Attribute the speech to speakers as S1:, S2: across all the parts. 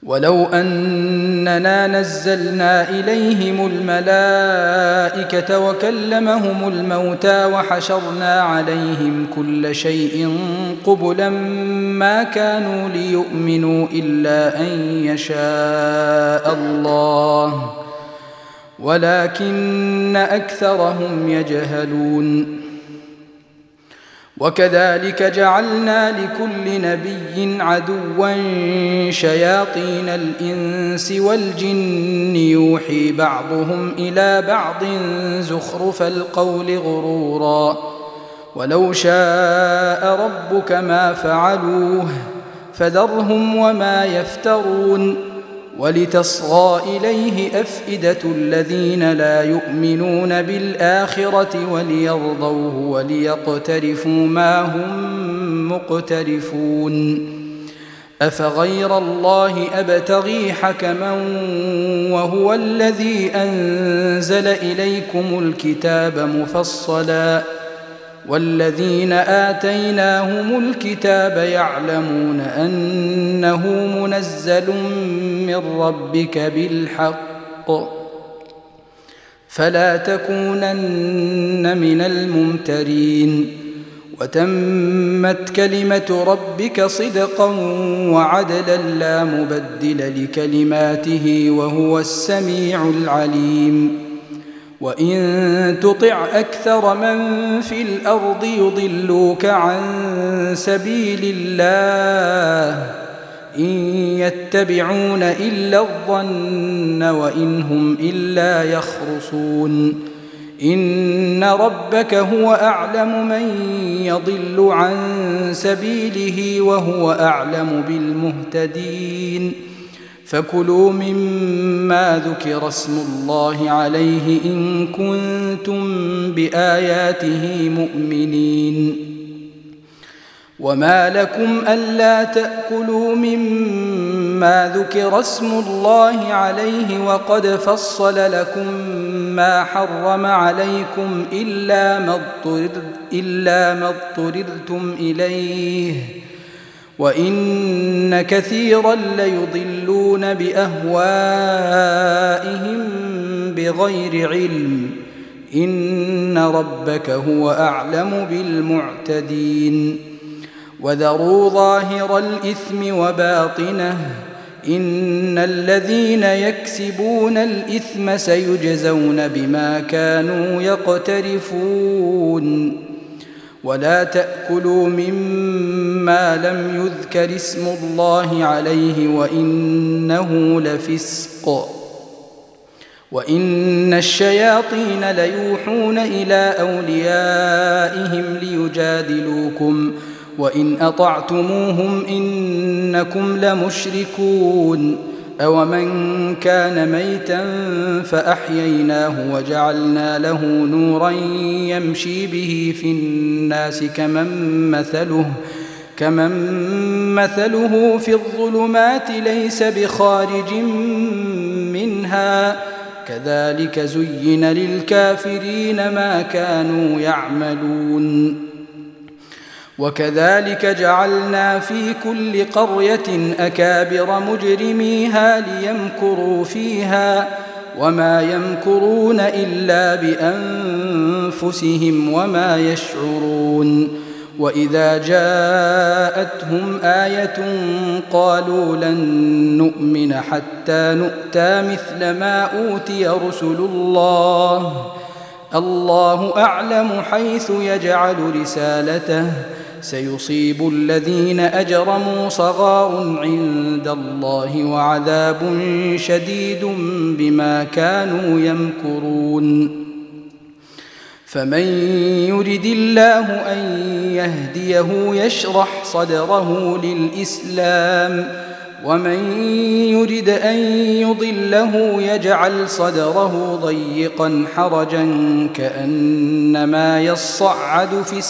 S1: ولو أننا نزلنا إليهم الملائكة وكلمهم الموتى وحشرنا عليهم كل شيء قبلا ما كانوا ليؤمنوا إلا أن يشاء الله ولكن أكثرهم يجهلون. وكذلك جعلنا لكل نبي عدوا شياطين الإنس والجن يوحي بعضهم إلى بعض زخرف القول غرورا ولو شاء ربك ما فعلوه فذرهم وما يفترون ولتصغى إليه أفئدة الذين لا يؤمنون بالآخرة وليرضوه وليقترفوا ما هم مقترفون. أفغير الله أبتغي حكما وهو الذي أنزل إليكم الكتاب مفصلا والذين آتيناهم الكتاب يعلمون أنه منزل من ربك بالحق فلا تكونن من الممترين. وتمت كلمة ربك صدقا وعدلا لا مبدل لكلماته وهو السميع العليم. وإن تطع أكثر من في الأرض يضلوك عن سبيل الله إن يتبعون إلا الظن وإن هم إلا يخرصون. إن ربك هو أعلم من يضل عن سبيله وهو أعلم بالمهتدين. فكلوا مما ذكر اسم الله عليه إن كنتم بآياته مؤمنين. وما لكم ألا تأكلوا مما ذكر اسم الله عليه وقد فصل لكم ما حرم عليكم إلا ما اضطررتم إليه وإن كثيرا ليضلون بأهوائهم بغير علم. إن ربك هو أعلم بالمعتدين. وذروا ظاهر الإثم وباطنه إن الذين يكسبون الإثم سيجزون بما كانوا يقترفون. ولا تأكلوا مما لم يذكر اسم الله عليه وإنه لفسق. وإن الشياطين ليوحون إلى أوليائهم ليجادلوكم وإن أطعتموهم إنكم لمشركون. أومن كان ميتا فأحييناه وجعلنا له نورا يمشي به في الناس كمن مثله في الظلمات ليس بخارج منها كذلك زين للكافرين ما كانوا يعملون. وكذلك جعلنا في كل قرية أكابر مجرميها ليمكروا فيها وما يمكرون إلا بأنفسهم وما يشعرون. وإذا جاءتهم آية قالوا لن نؤمن حتى نؤتى مثل ما أوتي رسل الله أعلم حيث يجعل رسالته سيصيب الذين أجرموا صغار عند الله وعذاب شديد بما كانوا يمكرون. فمن يرد الله أن يهديه يشرح صدره للإسلام ومن يرد أن يضله يجعل صدره ضيقا حرجا كأنما يصعد في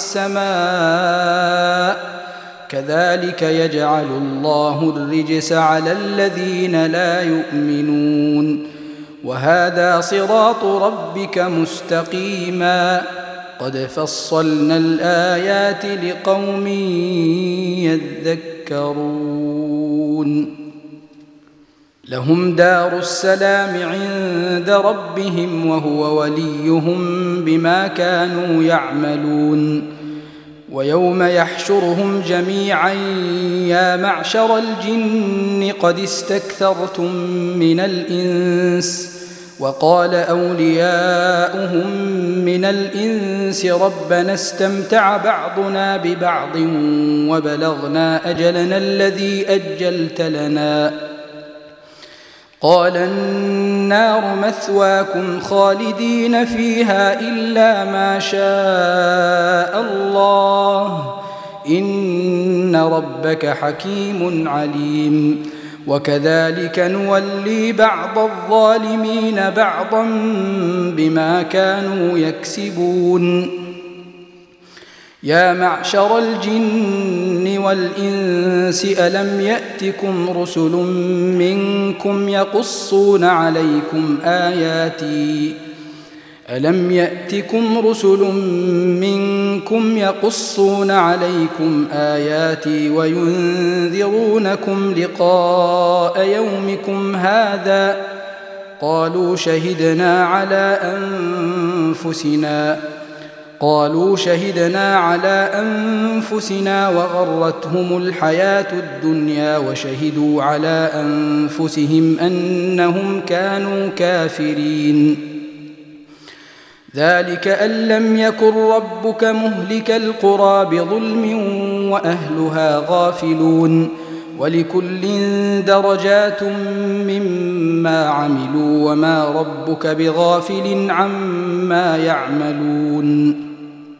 S1: السماء كذلك يجعل الله الرجس على الذين لا يؤمنون. وهذا صراط ربك مستقيما قد فصلنا الآيات لقوم يذكرون. لهم دار السلام عند ربهم وهو وليهم بما كانوا يعملون ويوم يحشرهم جميعا يا معشر الجن قد استكثرتم من الإنس وقال أولياؤهم من الإنس ربنا استمتع بعضنا ببعض وبلغنا أجلنا الذي أجلت لنا قال النار مثواكم خالدين فيها إلا ما شاء الله إن ربك حكيم عليم وكذلك نولي بعض الظالمين بعضا بما كانوا يكسبون يا معشر الجن والإنس ألم يأتكم رسل منكم يقصون عليكم آياتي وينذرونكم لقاء يومكم هذا قالوا شهدنا على أنفسنا وغرتهم الحياة الدنيا وشهدوا على أنفسهم أنهم كانوا كافرين ذلك أن لم يكن ربك مهلك القرى بظلم وأهلها غافلون ولكل درجات مما عملوا وما ربك بغافل عما يعملون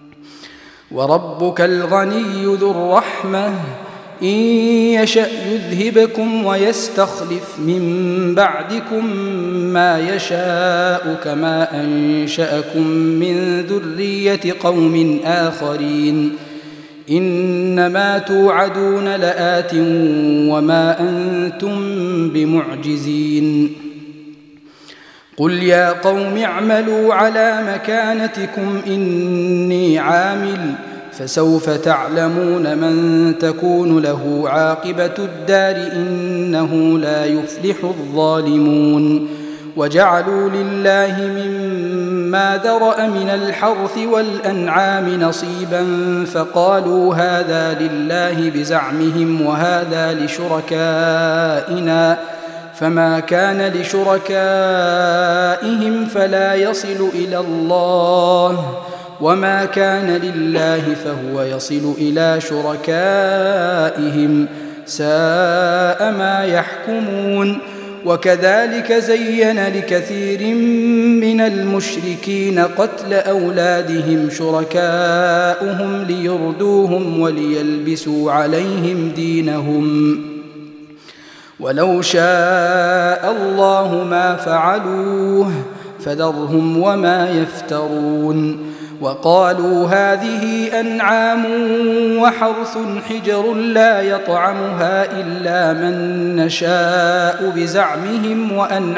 S1: وربك الغني ذو الرحمة إن يشأ يذهبكم ويستخلف من بعدكم ما يشاء كما أنشأكم من ذرية قوم آخرين إنما توعدون لآت وما أنتم بمعجزين قل يا قوم اعملوا على مكانتكم إني عامل فسوف تعلمون من تكون له عاقبة الدار إنه لا يفلح الظالمون وجعلوا لله مما ذرأ من الحرث والأنعام نصيبا فقالوا هذا لله بزعمهم وهذا لشركائنا فما كان لشركائهم فلا يصل إلى الله وما كان لله فهو يصل إلى شركائهم ساء ما يحكمون وكذلك زين لكثير من المشركين قتل أولادهم شركاؤهم ليردوهم وليلبسوا عليهم دينهم ولو شاء الله ما فعلوه فذرهم وما يفترون وقالوا هذه أنعام وحرث حجر لا يطعمها إلا من نشاء بزعمهم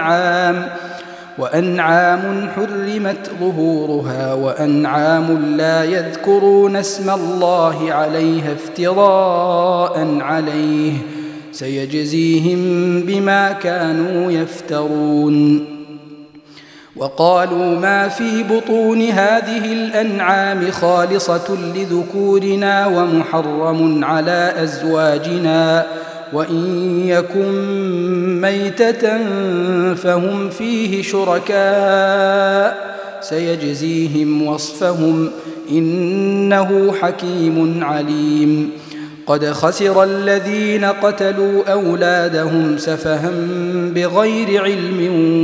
S1: وأنعام حرمت ظهورها وأنعام لا يذكرون اسم الله عليها افتراء عليه سيجزيهم بما كانوا يفترون وقالوا ما في بطون هذه الأنعام خالصة لذكورنا ومحرم على أزواجنا وإن يكن ميتة فهم فيه شركاء سيجزيهم وصفهم إنه حكيم عليم قد خسر الذين قتلوا أولادهم سفها بغير علم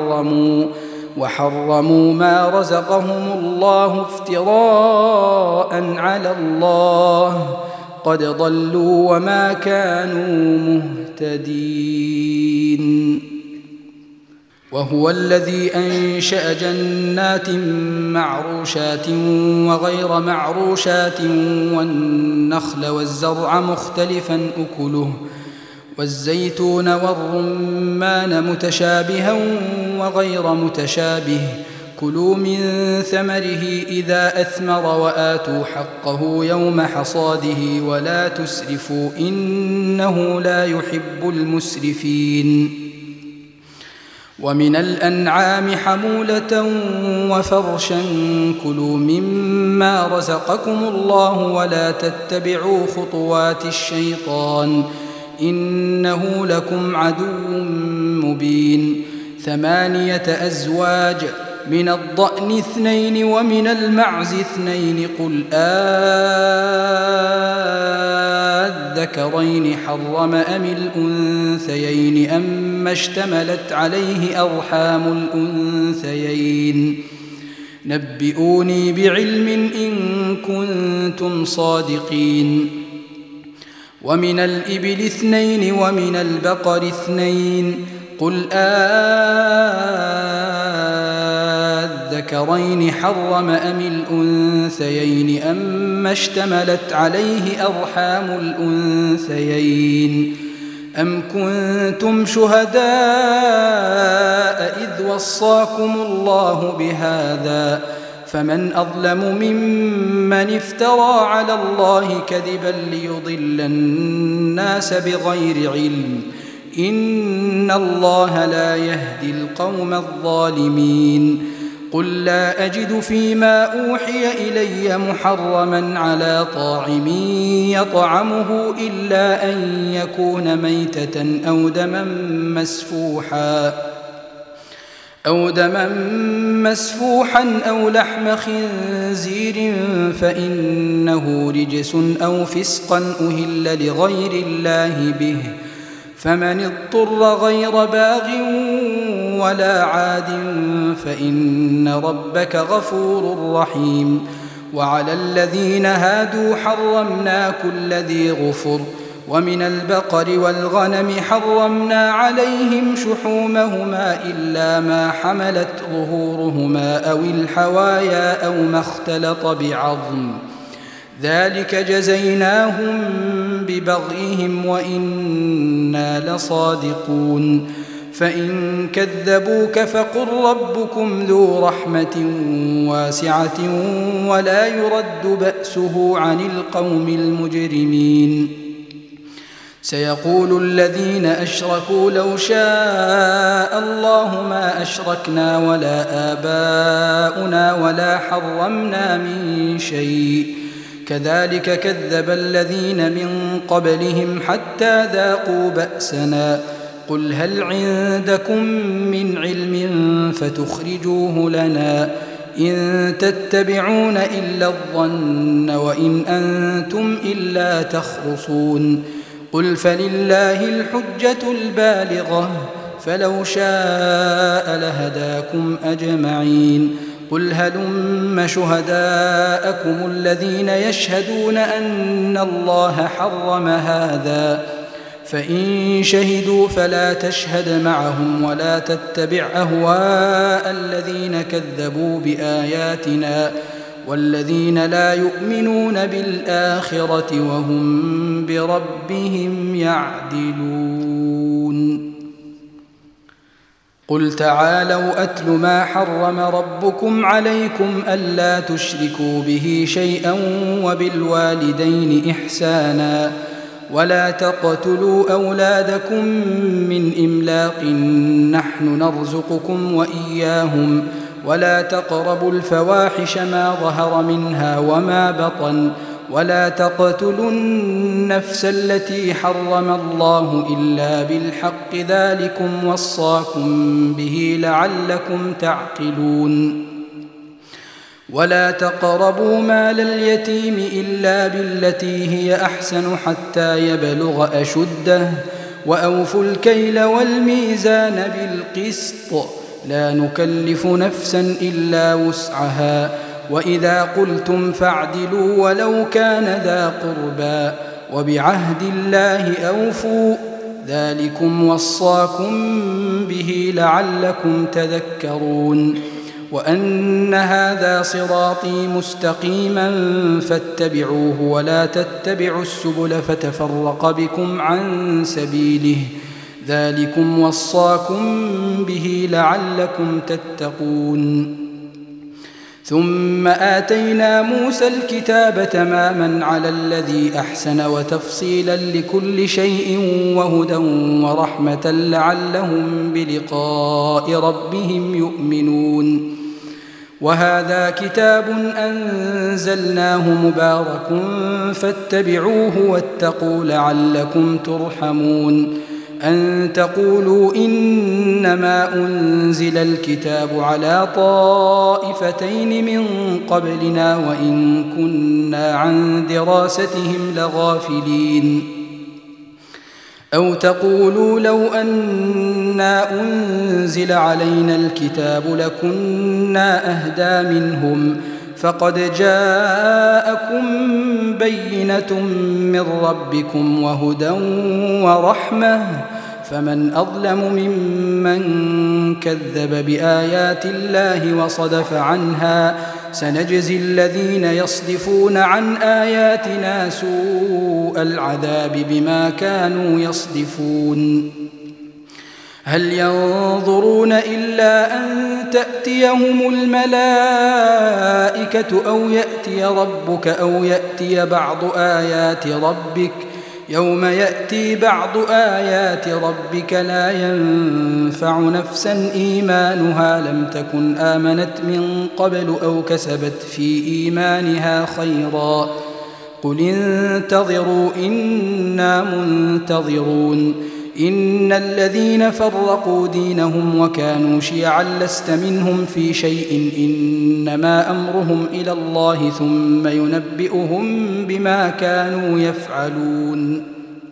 S1: وحرموا ما رزقهم الله افتراء على الله قد ضلوا وما كانوا مهتدين وهو الذي أنشأ جنات معروشات وغير معروشات والنخل والزرع مختلفا أكله والزيتون والرمان متشابها وغير متشابه كلوا من ثمره إذا أثمر وآتوا حقه يوم حصاده ولا تسرفوا إنه لا يحب المسرفين ومن الأنعام حمولة وفرشا كلوا مما رزقكم الله ولا تتبعوا خطوات الشيطان إنه لكم عدو مبين 8 أزواج من الضأن 2 ومن المعز 2 قل الذكرين حرم أم الأنثيين أما اشتملت عليه أرحام الأنثيين نبئوني بعلم إن كنتم صادقين ومن الإبل 2 ومن البقر 2 قل الذكرين حرم أم الأنثيين أما اشتملت عليه أرحام الأنثيين أم كنتم شهداء إذ وصاكم الله بهذا فمن أظلم ممن افترى على الله كذبا ليضل الناس بغير علم إن الله لا يهدي القوم الظالمين قل لا أجد فيما أوحي إلي محرما على طاعم يطعمه إلا أن يكون ميتة أو دما مسفوحا أو لحم خنزير فإنه رجس أو فسقا أهل لغير الله به فمن اضطر غير باغ ولا عاد فإن ربك غفور رحيم وعلى الذين هادوا حرمنا كل ذي غفر ومن البقر والغنم حرمنا عليهم شحومهما إلا ما حملت ظهورهما أو الحوايا أو ما اختلط بعظم ذلك جزيناهم ببغيهم وإنا لصادقون فإن كذبوك فقل ربكم ذو رحمة واسعة ولا يرد بأسه عن القوم المجرمين سيقول الذين أشركوا لو شاء الله ما أشركنا ولا آباؤنا ولا حرمنا من شيء كذلك كذب الذين من قبلهم حتى ذاقوا بأسنا قل هل عندكم من علم فتخرجوه لنا إن تتبعون إلا الظن وإن أنتم إلا تخرصون قل فلله الحجة البالغة فلو شاء لهداكم أجمعين قل هلم شهداءكم الذين يشهدون أن الله حرم هذا فإن شهدوا فلا تشهد معهم ولا تتبع أهواء الذين كذبوا بآياتنا والذين لا يؤمنون بالآخرة وهم بربهم يعدلون قل تعالوا أتل ما حرم ربكم عليكم ألا تشركوا به شيئا وبالوالدين إحسانا ولا تقتلوا أولادكم من إملاق نحن نرزقكم وإياهم ولا تقربوا الفواحش ما ظهر منها وما بطن ولا تقتلوا النفس التي حرم الله إلا بالحق ذلكم وصاكم به لعلكم تعقلون ولا تقربوا مال اليتيم إلا بالتي هي أحسن حتى يبلغ أشده وأوفوا الكيل والميزان بالقسط لا نكلف نفسا إلا وسعها وإذا قلتم فاعدلوا ولو كان ذا قربى وبعهد الله أوفوا ذلكم وصاكم به لعلكم تذكرون وأن هذا صراطي مستقيما فاتبعوه ولا تتبعوا السبل فتفرق بكم عن سبيله ذلكم وصاكم به لعلكم تتقون ثم آتينا موسى الكتاب تماما على الذي أحسن وتفصيلا لكل شيء وهدى ورحمة لعلهم بلقاء ربهم يؤمنون. وهذا كتاب أنزلناه مبارك فاتبعوه واتقوا لعلكم ترحمون. أن تقولوا إنما أنزل الكتاب على طائفتين من قبلنا وإن كنا عن دراستهم لغافلين. أو تقولوا لو أنا أنزل علينا الكتاب لكنا أهدى منهم فقد جاءكم بينة من ربكم وهدى ورحمة فمن أظلم ممن كذب بآيات الله وصدف عنها سنجزي الذين يصدفون عن آياتنا سوء العذاب بما كانوا يصدفون. هل ينظرون إلا أن تأتيهم الملائكة أو يأتي ربك أو يأتي بعض آيات ربك يوم يأتي بعض آيات ربك لا ينفع نفسا إيمانها لم تكن آمنت من قبل أو كسبت في إيمانها خيرا قل انتظروا إنا منتظرون. إن الذين فرقوا دينهم وكانوا شيعا لست منهم في شيء إنما أمرهم إلى الله ثم ينبئهم بما كانوا يفعلون.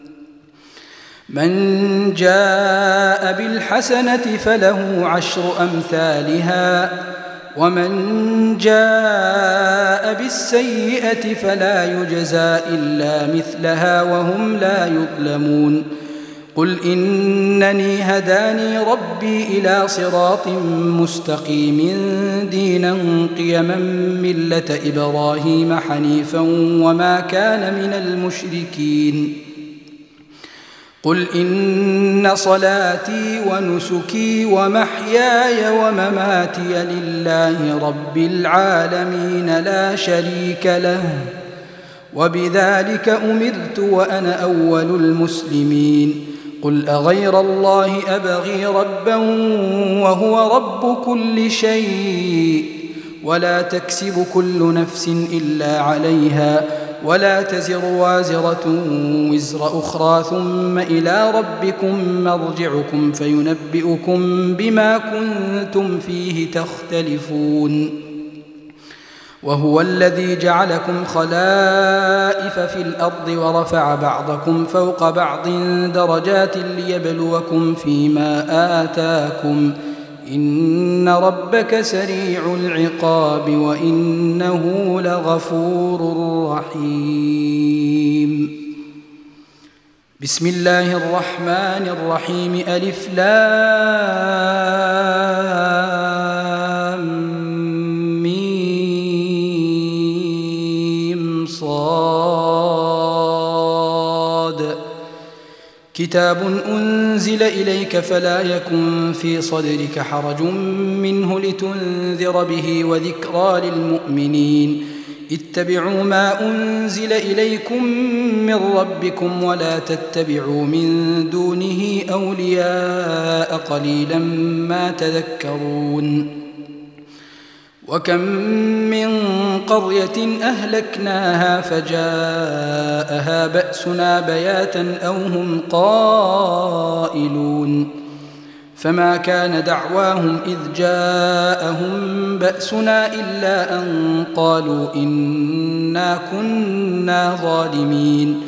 S1: من جاء بالحسنة فله عشر أمثالها ومن جاء بالسيئة فلا يجزى إلا مثلها وهم لا يظلمون. قل إنني هداني ربي إلى صراط مستقيم دينا قيما ملة إبراهيم حنيفا وما كان من المشركين. قل إن صلاتي ونسكي ومحياي ومماتي لله رب العالمين لا شريك له وبذلك أمرت وأنا أول المسلمين. قل أغير الله أبغي ربا وهو رب كل شيء ولا تكسب كل نفس إلا عليها ولا تزر وازرة وزر أخرى ثم إلى ربكم مرجعكم فينبئكم بما كنتم فيه تختلفون. وهو الذي جعلكم خلائف في الأرض ورفع بعضكم فوق بعض درجات ليبلوكم فيما آتاكم إن ربك سريع العقاب وإنه لغفور رحيم. بسم الله الرحمن الرحيم. ألف لام صاد. كتاب أنزل إليك فلا يكن في صدرك حرج منه لتنذر به وذكرى للمؤمنين. اتبعوا ما أنزل إليكم من ربكم ولا تتبعوا من دونه أولياء قليلا ما تذكرون. وكم من قرية أهلكناها فجاءها بأسنا بياتا أو هم قائلون فما كان دعواهم إذ جاءهم بأسنا إلا أن قالوا إنا كنا ظالمين.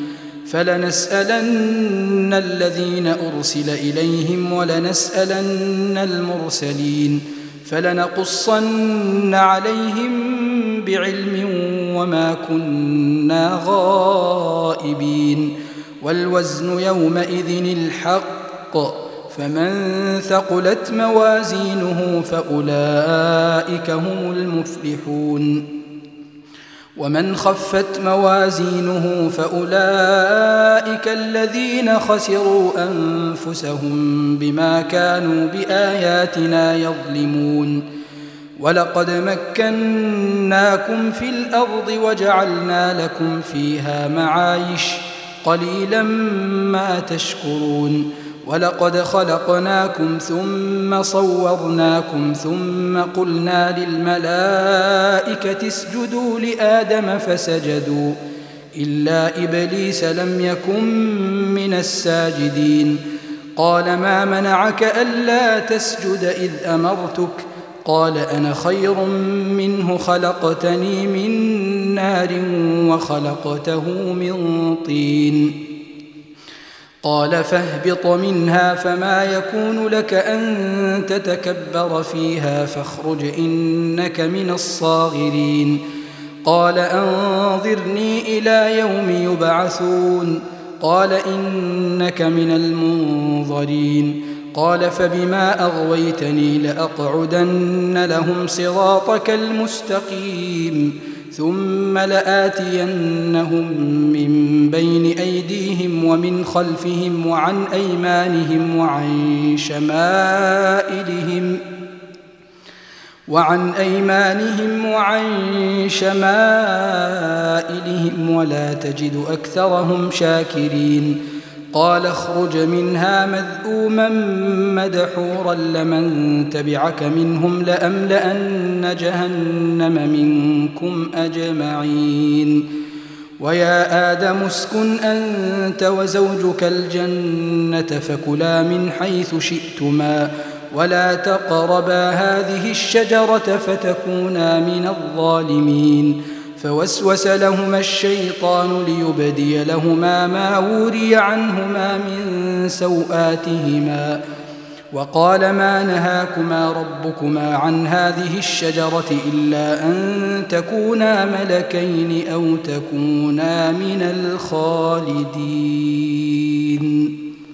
S1: فلنسألن الذين أرسل إليهم ولنسألن المرسلين فلنقصن عليهم بعلم وما كنا غائبين. والوزن يومئذ الحق فمن ثقلت موازينه فأولئك هم المفلحون. ومن خفت موازينه فأولئك الذين خسروا أنفسهم بما كانوا بآياتنا يظلمون. ولقد مكناكم في الأرض وجعلنا لكم فيها معايش قليلا ما تشكرون ولقد خلقناكم ثم صورناكم ثم قلنا للملائكة اسجدوا لآدم فسجدوا إلا إبليس لم يكن من الساجدين قال ما منعك ألا تسجد إذ أمرتك قال أنا خير منه خلقتني من نار وخلقته من طين قال فاهبط منها فما يكون لك أن تتكبر فيها فاخرج إنك من الصاغرين قال أنظرني إلى يوم يبعثون قال إنك من المنظرين قال فبما أغويتني لأقعدن لهم صراطك المستقيم ثم لآتينهم من بين أيديهم ومن خلفهم وعن أيمانهم وعن شمائلهم ولا تجد أكثرهم شاكرين قال اخرج منها مذءوما مدحورا لمن تبعك منهم لأملأن جهنم منكم أجمعين ويا آدم اسكن أنت وزوجك الجنة فكلا من حيث شئتما ولا تقربا هذه الشجرة فتكونا من الظالمين فوسوس لهما الشيطان ليبدي لهما ما وري عنهما من سوآتهما وقال ما نهاكما ربكما عن هذه الشجرة إلا أن تكونا ملكين أو تكونا من الخالدين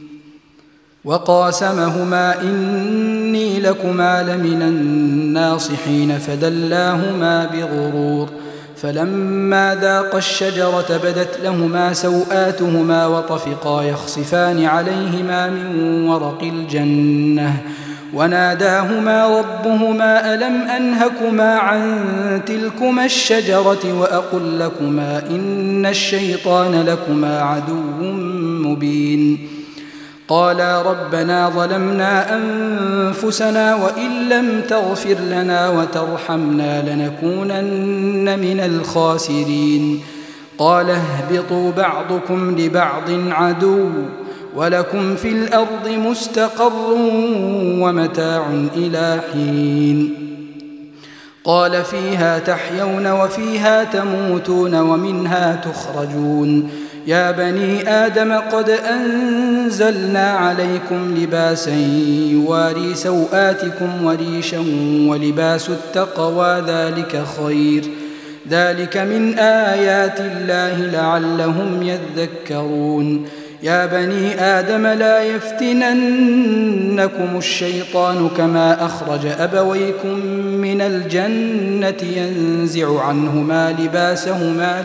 S1: وقاسمهما إني لكما لمن الناصحين فدلاهما بغرور فلما ذاقا الشجرة بدت لهما سوآتهما وطفقا يخصفان عليهما من ورق الجنة وناداهما ربهما ألم أنهكما عن تلكما الشجرة وأقل لكما إن الشيطان لكما عدو مبين قالا ربنا ظلمنا أنفسنا وإن لم تغفر لنا وترحمنا لنكونن من الخاسرين قال اهبطوا بعضكم لبعض عدو ولكم في الأرض مستقر ومتاع إلى حين قال فيها تحيون وفيها تموتون ومنها تخرجون يا بني آدم قد أنزلنا عليكم لباسا يواري سوآتكم وريشا ولباس التقوى ذلك خير ذلك من آيات الله لعلهم يذكرون يا بني آدم لا يفتننكم الشيطان كما أخرج أبويكم من الجنة ينزع عنهما لباسهما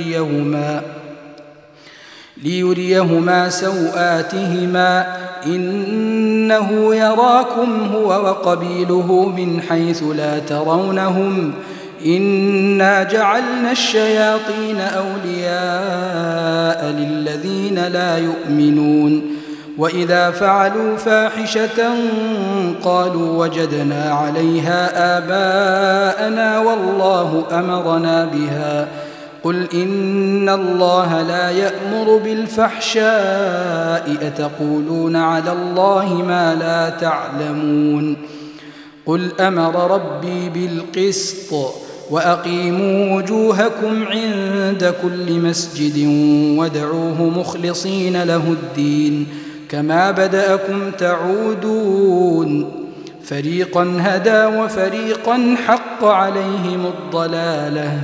S1: ليريهما سوآتهما إنه يراكم هو وقبيله من حيث لا ترونهم إنا جعلنا الشياطين أولياء للذين لا يؤمنون وإذا فعلوا فاحشة قالوا وجدنا عليها آباءنا والله أمرنا بها قل إن الله لا يأمر بالفحشاء أتقولون على الله ما لا تعلمون قل أمر ربي بالقسط وأقيموا وجوهكم عند كل مسجد وادعوه مخلصين له الدين كما بدأكم تعودون فريقا هدى وفريقا حق عليهم الضلالة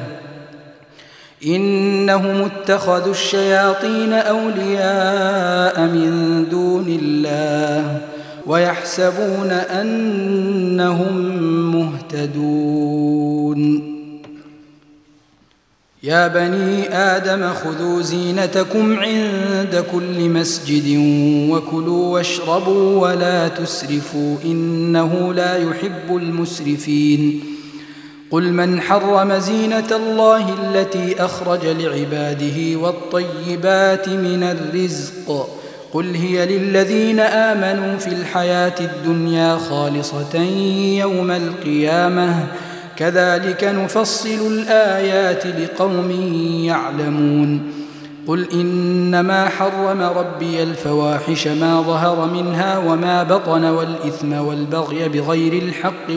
S1: إنهم اتخذوا الشياطين أولياء من دون الله ويحسبون أنهم مهتدون يا بني آدم خذوا زينتكم عند كل مسجد وكلوا واشربوا ولا تسرفوا إنه لا يحب المسرفين قل من حرم زينة الله التي أخرج لعباده والطيبات من الرزق قل هي للذين آمنوا في الحياة الدنيا خالصة يوم القيامة كذلك نفصل الآيات لقوم يعلمون قل إنما حرم ربي الفواحش ما ظهر منها وما بطن والإثم والبغي بغير الحق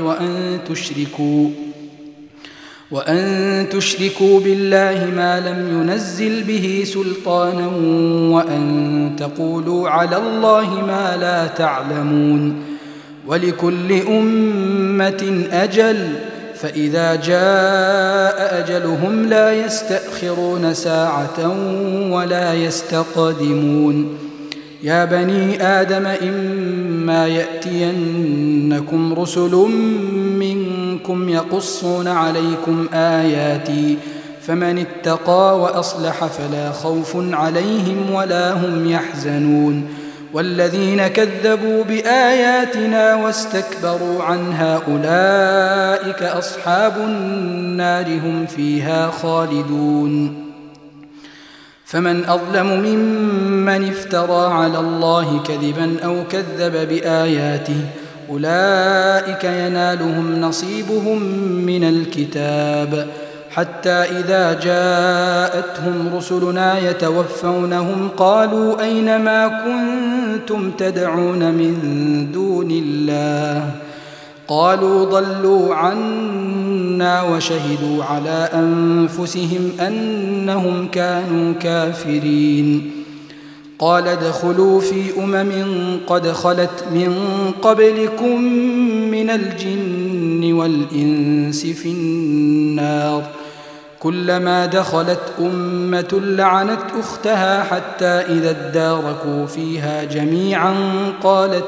S1: وأن تشركوا بالله ما لم ينزل به سلطانا وأن تقولوا على الله ما لا تعلمون ولكل أمة أجل فإذا جاء أجلهم لا يستأخرون ساعة ولا يستقدمون يا بني آدم إما يأتينكم رسل منكم يقصون عليكم آياتي فمن اتقى وأصلح فلا خوف عليهم ولا هم يحزنون والذين كذبوا بآياتنا واستكبروا عنها أولئك أصحاب النار هم فيها خالدون فمن أظلم ممن افترى على الله كذبا أو كذب بآياته أولئك ينالهم نصيبهم من الكتاب حتى إذا جاءتهم رسلنا يتوفونهم قالوا أين ما كنتم تدعون من دون الله قالوا ضلوا عنا وشهدوا على أنفسهم أنهم كانوا كافرين قال ادخلوا في قد خلت من قبلكم من الجن والإنس في النار كلما دخلت أمة لعنت أختها حتى إذا اداركوا فيها جميعا قالت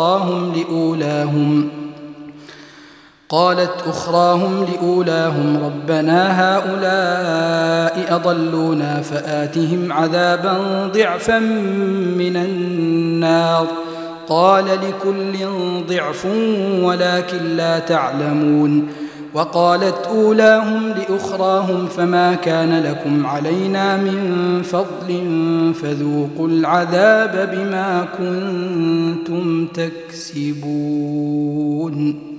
S1: أخراهم لأولاهم ربنا هؤلاء أضلونا فآتهم عذابا ضعفا من النار قال لكل ضعف ولكن لا تعلمون وقالت أولاهم لأخراهم فما كان لكم علينا من فضل فذوقوا العذاب بما كنتم تكسبون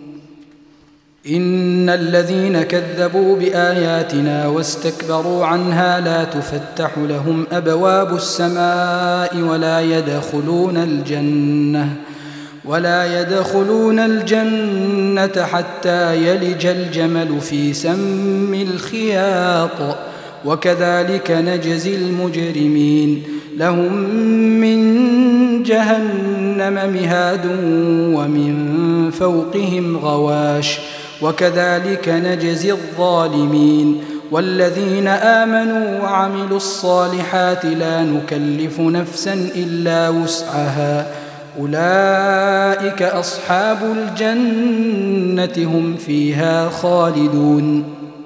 S1: إن الذين كذبوا بآياتنا واستكبروا عنها لا تفتح لهم أبواب السماء ولا يدخلون الجنة حتى يلج الجمل في سم الخياط وكذلك نجزي المجرمين لهم من جهنم مهاد ومن فوقهم غواش وكذلك نجزي الظالمين والذين آمنوا وعملوا الصالحات لا نكلف نفسا إلا وسعها أولئك أصحاب الجنة هم فيها خالدون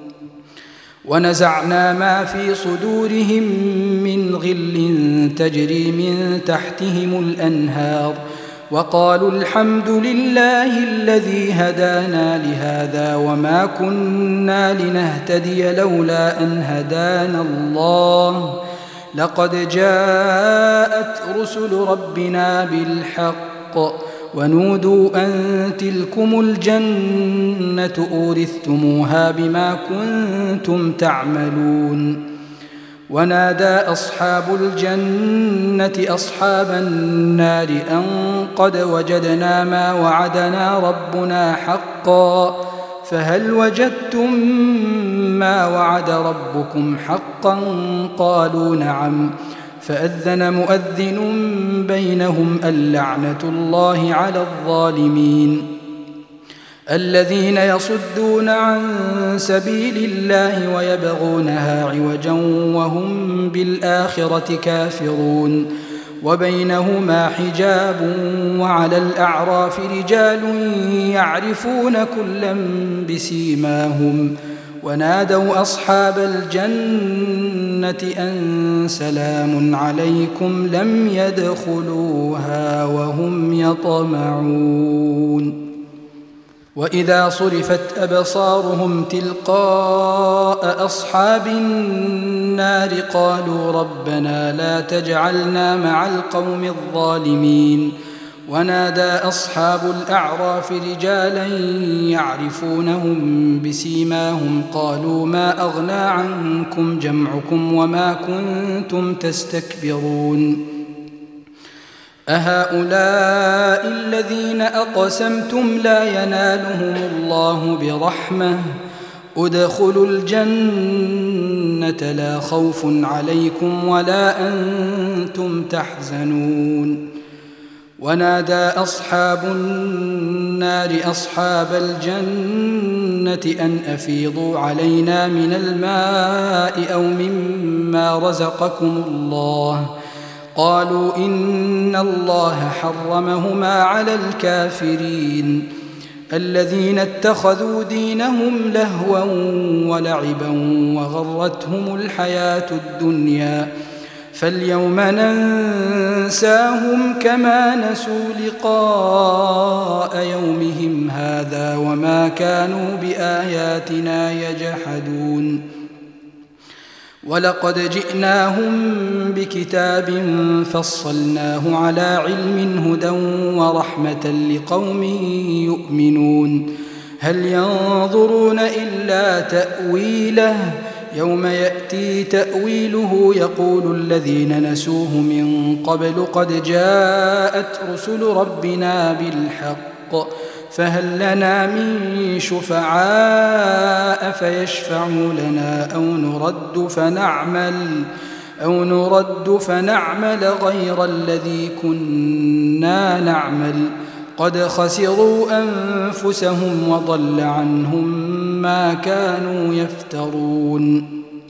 S1: ونزعنا ما في صدورهم من غل تجري من تحتهم الأنهار وقالوا الحمد لله الذي هدانا لهذا وما كنا لنهتدي لولا أن هدانا الله لقد جاءت رسل ربنا بالحق ونودوا أن تلكم الجنة أورثتموها بما كنتم تعملون ونادى أصحاب الجنة أصحاب النار أن قد وجدنا ما وعدنا ربنا حقا فهل وجدتم ما وعد ربكم حقا قالوا نعم فأذن مؤذن بينهم اللعنة الله على الظالمين الذين يصدون عن سبيل الله ويبغونها عوجا وهم بالآخرة كافرون وبينهما حجاب وعلى الأعراف رجال يعرفون كلا بسيماهم ونادوا أصحاب الجنة أن سلام عليكم لم يدخلوها وهم يطمعون وإذا صرفت أبصارهم تلقاء أصحاب النار قالوا ربنا لا تجعلنا مع القوم الظالمين. ونادى أصحاب الأعراف رجالا يعرفونهم بسيماهم قالوا ما أغنى عنكم جمعكم وما كنتم تستكبرون أهؤلاء الذين أقسمتم لا ينالهم الله برحمة ادخلوا الجنة لا خوف عليكم ولا أنتم تحزنون. ونادى أصحاب النار أصحاب الجنة أن أفيضوا علينا من الماء أو مما رزقكم الله قالوا إن الله حرمهما على الكافرين الذين اتخذوا دينهم لهوا ولعبا وغرتهم الحياة الدنيا فاليوم ننساهم كما نسوا لقاء يومهم هذا وما كانوا بآياتنا يجحدون. ولقد جئناهم بكتاب فصلناه على علم هدى ورحمة لقوم يؤمنون. هل ينظرون إلا تأويله يوم يأتي تأويله يقول الذين نسوه من قبل قد جاءت رسل ربنا بالحق فهل لنا من شفعاء فيشفعوا لنا أو نرد فنعمل غير الذي كنا نعمل قد خسروا أنفسهم وضل عنهم ما كانوا يفترون.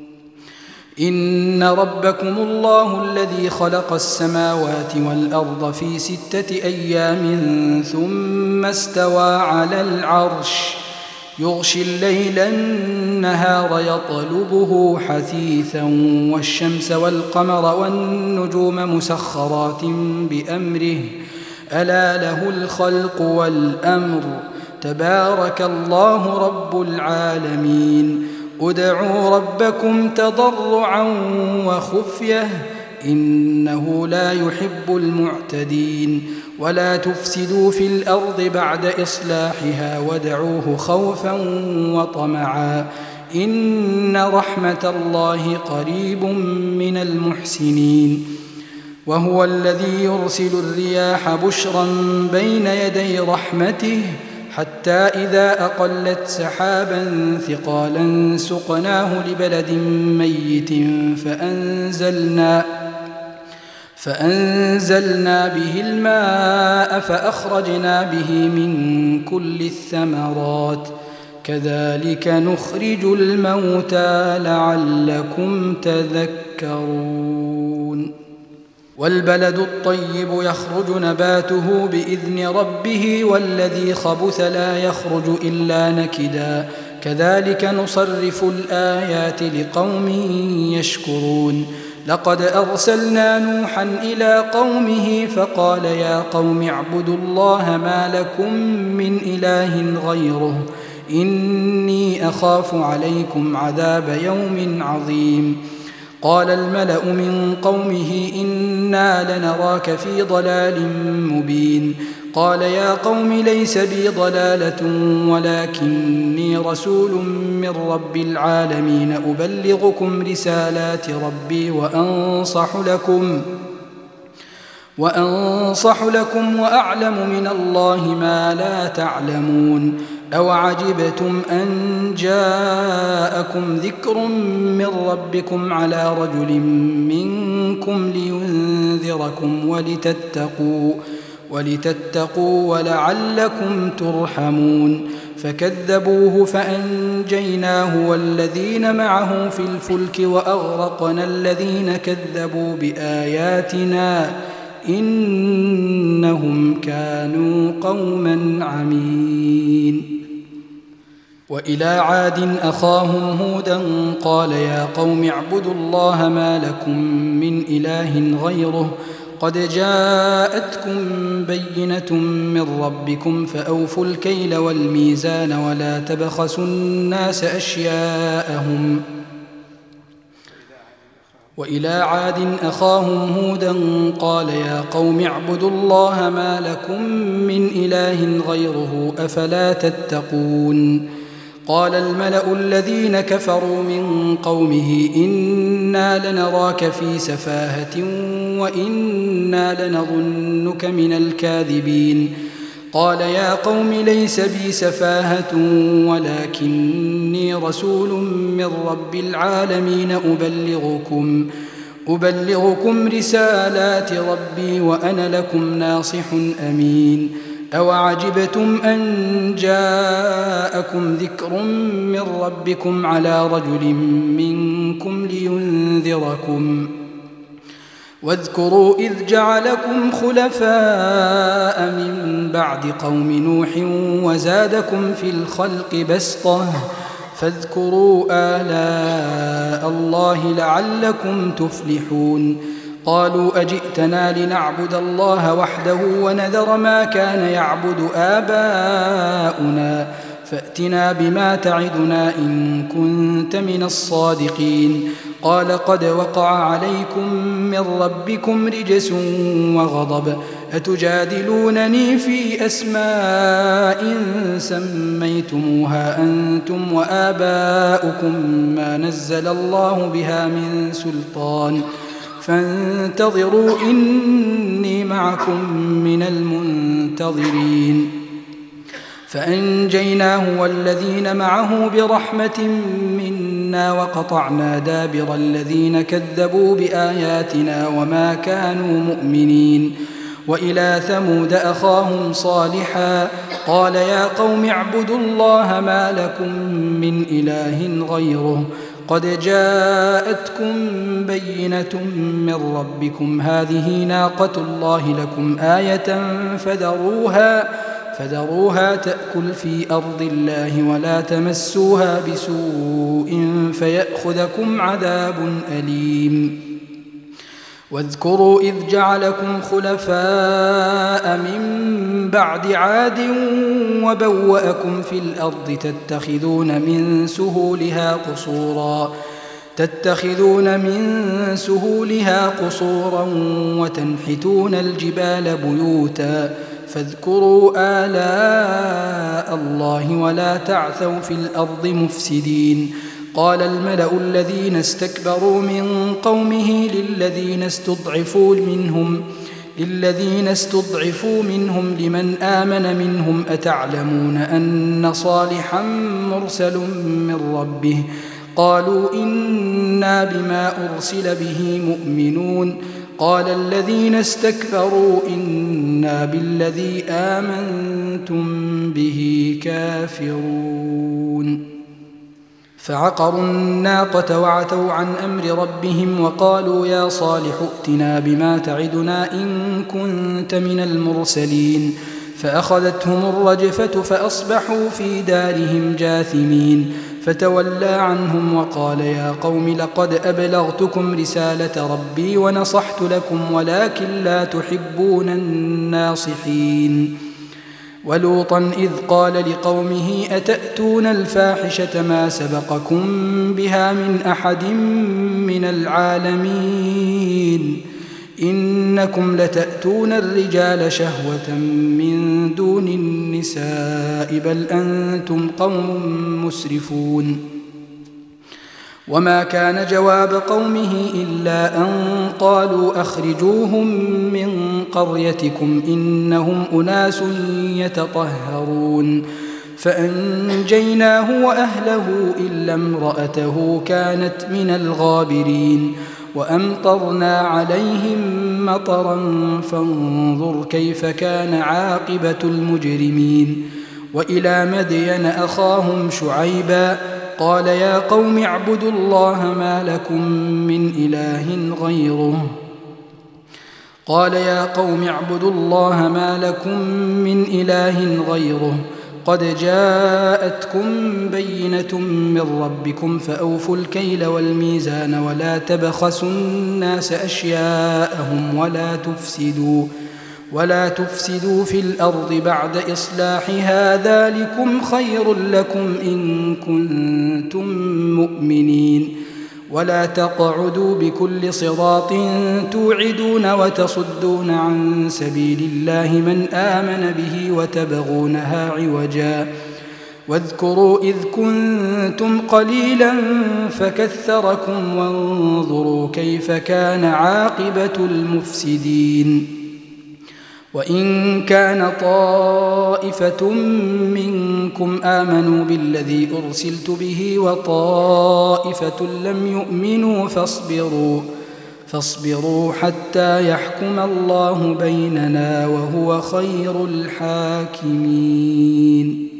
S1: إن ربكم الله الذي خلق السماوات والأرض في 6 أيام ثم استوى على العرش يغشي الليل النهار يطلبه حثيثا والشمس والقمر والنجوم مسخرات بأمره ألا له الخلق والأمر تبارك الله رب العالمين. ادعوا ربكم تضرعا وخفية إنه لا يحب المعتدين ولا تفسدوا في الأرض بعد إصلاحها وادعوه خوفا وطمعا إن رحمة الله قريب من المحسنين. وهو الذي يرسل الرياح بشرا بين يدي رحمته حتى إذا أقلت سحابا ثقالا سقناه لبلد ميت فأنزلنا به الماء فأخرجنا به من كل الثمرات كذلك نخرج الموتى لعلكم تذكرون. والبلد الطيب يخرج نباته بإذن ربه والذي خبث لا يخرج إلا نكدا كذلك نصرف الآيات لقوم يشكرون. لقد أرسلنا نوحا إلى قومه فقال يا قوم اعبدوا الله ما لكم من إله غيره إني أخاف عليكم عذاب يوم عظيم. قال الملأ من قومه إنا لنراك في ضلال مبين. قال يا قوم ليس بي ضلالة ولكني رسول من رب العالمين أبلغكم رسالات ربي وأنصح لكم وأعلم من الله ما لا تعلمون. أو عجبتم أن جاءكم ذكر من ربكم على رجل منكم لينذركم ولتتقوا ولعلكم ترحمون. فكذبوه فأنجيناه والذين معه في الفلك وأغرقنا الذين كذبوا بآياتنا إنهم كانوا قوما عمين. وإلى عاد أخاهم هودا قال يا قوم اعبدوا الله ما لكم من إله غيره قد جاءتكم بينة من ربكم فأوفوا الكيل والميزان ولا تبخسوا الناس أشياءهم. وإلى عاد أخاهم هودا قال يا قوم اعبدوا الله ما لكم من إله غيره أفلا تتقون. قال الملأ الذين كفروا من قومه إنا لنراك في سفاهة وإنا لنظنك من الكاذبين. قال يا قوم ليس بي سفاهة ولكني رسول من رب العالمين أبلغكم رسالات ربي وأنا لكم ناصح أمين. أوعجبتم أن جاءكم ذكر من ربكم على رجل منكم لينذركم واذكروا إذ جعلكم خلفاء من بعد قوم نوح وزادكم في الخلق بسطة فاذكروا آلاء الله لعلكم تفلحون. قالوا أجئتنا لنعبد الله وحده ونذر ما كان يعبد آباؤنا فأتنا بما تعدنا إن كنت من الصادقين. قال قد وقع عليكم من ربكم رجس وغضب أتجادلونني في أسماء سميتموها أنتم وآباؤكم ما نزل الله بها من سلطان فانتظروا إني معكم من المنتظرين. فأنجيناه والذين معه برحمة منا وقطعنا دابر الذين كذبوا بآياتنا وما كانوا مؤمنين. وإلى ثمود أخاهم صالحا قال يا قوم اعبدوا الله ما لكم من إله غيره قد جاءتكم بينة من ربكم هذه ناقة الله لكم آية فذروها تأكل في أرض الله ولا تمسوها بسوء فيأخذكم عذاب أليم. واذكروا إذ جعلكم خلفاء من بعد عاد وبوأكم في الأرض تتخذون من سهولها قصورا وتنحتون الجبال بيوتا فاذكروا آلاء الله ولا تعثوا في الأرض مفسدين. قال الملأ الذين استكبروا من قومه للذين استضعفوا منهم لمن آمن منهم أتعلمون أن صالحا مرسل من ربه قالوا إنا بما أرسل به مؤمنون. قال الذين استكبروا إنا بالذي آمنتم به كافرون. فعقروا الناقة وعتوا عن أمر ربهم وقالوا يا صالح ائتنا بما تعدنا إن كنت من المرسلين. فأخذتهم الرجفة فأصبحوا في دارهم جاثمين. فتولى عنهم وقال يا قوم لقد أبلغتكم رسالة ربي ونصحت لكم ولكن لا تحبون الناصحين. ولوطا إذ قال لقومه أتأتون الفاحشة ما سبقكم بها من أحد من العالمين إنكم لتأتون الرجال شهوة من دون النساء بل أنتم قوم مسرفون. وما كان جواب قومه إلا أن قالوا أخرجوهم من قريتكم إنهم أناس يتطهرون. فأنجيناه وأهله إلا امرأته كانت من الغابرين. وأمطرنا عليهم مطرا فانظر كيف كان عاقبة المجرمين. وإلى مدين أخاهم شعيبا قال يا قوم اعبدوا الله ما لكم من إله غيره قد جاءتكم بينة من ربكم فأوفوا الكيل والميزان ولا تبخسوا الناس أشياءهم ولا تفسدوا في الأرض بعد إصلاحها ذلكم خير لكم إن كنتم مؤمنين ولا تقعدوا بكل صراط توعدون وتصدون عن سبيل الله من آمن به وتبغونها عوجا واذكروا إذ كنتم قليلا فكثركم وانظروا كيف كان عاقبة المفسدين وإن كان طائفة منكم آمنوا بالذي أرسلت به وطائفة لم يؤمنوا فاصبروا حتى يحكم الله بيننا وهو خير الحاكمين.